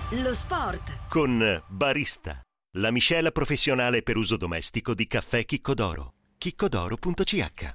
Lo sport con Barista, la miscela professionale per uso domestico di caffè Chiccodoro. chiccodoro.ch.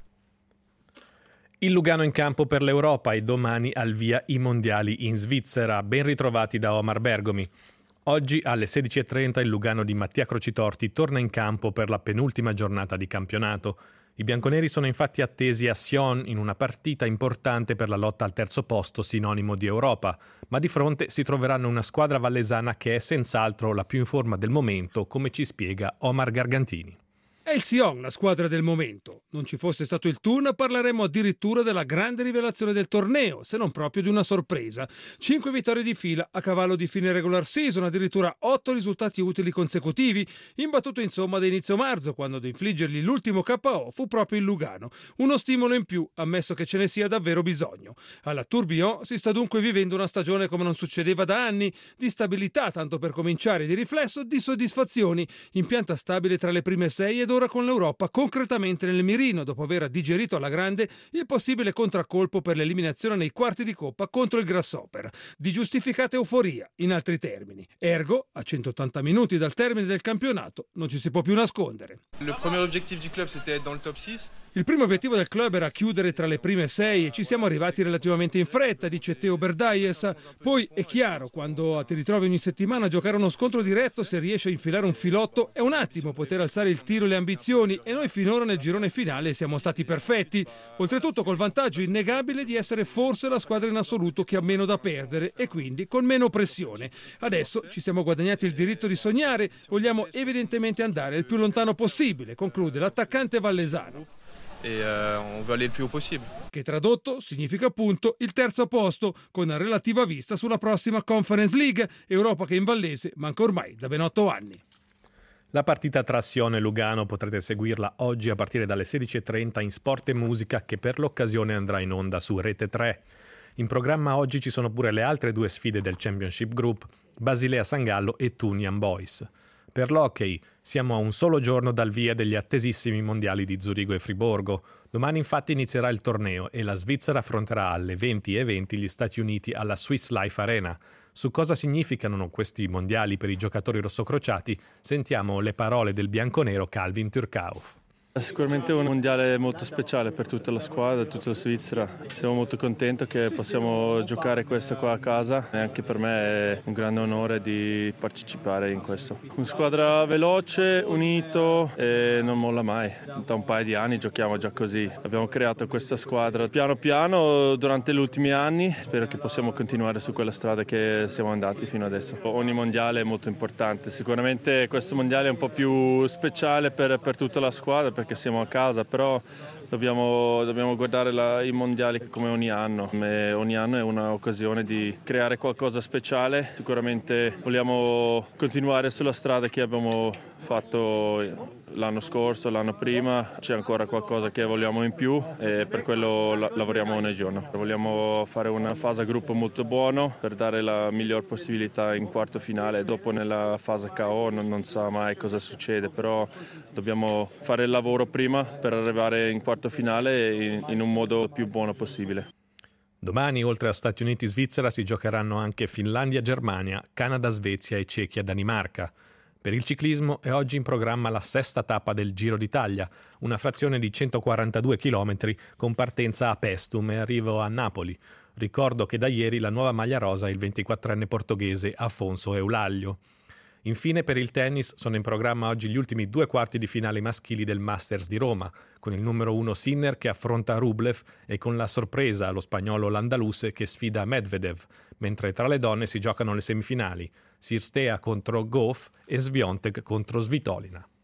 Il Lugano in campo per l'Europa e domani al via i mondiali in Svizzera. Ben ritrovati da Omar Bergomi. Oggi alle 16:30 il Lugano di Mattia Crocitorti torna in campo per la penultima giornata di campionato. I bianconeri sono infatti attesi a Sion in una partita importante per la lotta al terzo posto, sinonimo di Europa, ma di fronte si troveranno una squadra vallesana che è senz'altro la più in forma del momento, come ci spiega Omar Gargantini. È il Sion la squadra del momento. Non ci fosse stato il turno parleremmo addirittura della grande rivelazione del torneo, se non proprio di una sorpresa. 5 vittorie di fila a cavallo di fine regular season, addirittura 8 risultati utili consecutivi, imbattuto insomma da inizio marzo, quando ad infliggergli l'ultimo KO fu proprio il Lugano. Uno stimolo in più, ammesso che ce ne sia davvero bisogno. Alla Tourbillon si sta dunque vivendo una stagione come non succedeva da anni, di stabilità tanto per cominciare, di riflesso, di soddisfazioni, in pianta stabile tra le prime 6 ed ora con l'Europa concretamente nel mirino, dopo aver digerito alla grande il possibile contraccolpo per l'eliminazione nei quarti di Coppa contro il Grasshopper. Di giustificata euforia, in altri termini. Ergo, a 180 minuti dal termine del campionato, non ci si può più nascondere. Le premier objectif du club c'était être dans le top 6. Il primo obiettivo del club era chiudere tra le prime 6 e ci siamo arrivati relativamente in fretta, dice Teo Berdaies. Poi è chiaro, quando ti ritrovi ogni settimana a giocare uno scontro diretto, se riesci a infilare un filotto è un attimo poter alzare il tiro e le ambizioni, e noi finora nel girone finale siamo stati perfetti, oltretutto col vantaggio innegabile di essere forse la squadra in assoluto che ha meno da perdere e quindi con meno pressione. Adesso ci siamo guadagnati il diritto di sognare, vogliamo evidentemente andare il più lontano possibile, conclude l'attaccante vallesano. Et on veut aller le plus haut possible. Che tradotto significa appunto il terzo posto, con relativa vista sulla prossima Conference League, Europa che in vallese manca ormai da ben 8 anni. La partita tra Sion e Lugano potrete seguirla oggi a partire dalle 16:30 in Sport e Musica, che per l'occasione andrà in onda su Rete 3. In programma oggi ci sono pure le altre due sfide del Championship Group, Basilea San Gallo e Tunian Boys. Per l'hockey siamo a un solo giorno dal via degli attesissimi mondiali di Zurigo e Friburgo. Domani infatti inizierà il torneo e la Svizzera affronterà alle 20:20 gli Stati Uniti alla Swiss Life Arena. Su cosa significano questi mondiali per i giocatori rossocrociati sentiamo le parole del bianconero Calvin Turcauf. È sicuramente un mondiale molto speciale per tutta la squadra, tutta la Svizzera. Siamo molto contenti che possiamo giocare questo qua a casa e anche per me è un grande onore di partecipare in questo. Una squadra veloce, unito e non molla mai. Da un paio di anni giochiamo già così. Abbiamo creato questa squadra piano piano durante gli ultimi anni. Spero che possiamo continuare su quella strada che siamo andati fino adesso. Ogni mondiale è molto importante. Sicuramente questo mondiale è un po' più speciale per tutta la squadra, perché siamo a casa, però dobbiamo guardare i mondiali come ogni anno. Ogni anno è un'occasione di creare qualcosa speciale. Sicuramente vogliamo continuare sulla strada che abbiamo fatto l'anno scorso, l'anno prima. C'è ancora qualcosa che vogliamo in più e per quello lavoriamo ogni giorno. Vogliamo fare una fase gruppo molto buona per dare la miglior possibilità in quarto finale. Dopo nella fase KO non sa mai cosa succede, però dobbiamo fare il lavoro prima per arrivare in quarto finale in un modo più buono possibile. Domani, oltre a Stati Uniti e Svizzera, si giocheranno anche Finlandia-Germania, Canada-Svezia e Cechia-Danimarca. Per il ciclismo è oggi in programma la sesta tappa del Giro d'Italia, una frazione di 142 km con partenza a Pestum e arrivo a Napoli. Ricordo che da ieri la nuova maglia rosa è il 24enne portoghese Afonso Eulaglio. Infine per il tennis sono in programma oggi gli ultimi 2 quarti di finale maschili del Masters di Roma, con il numero 1 Sinner che affronta Rublev e con la sorpresa lo spagnolo Landaluse che sfida Medvedev, mentre tra le donne si giocano le semifinali, Cirstea contro Gauff e Swiatek contro Svitolina.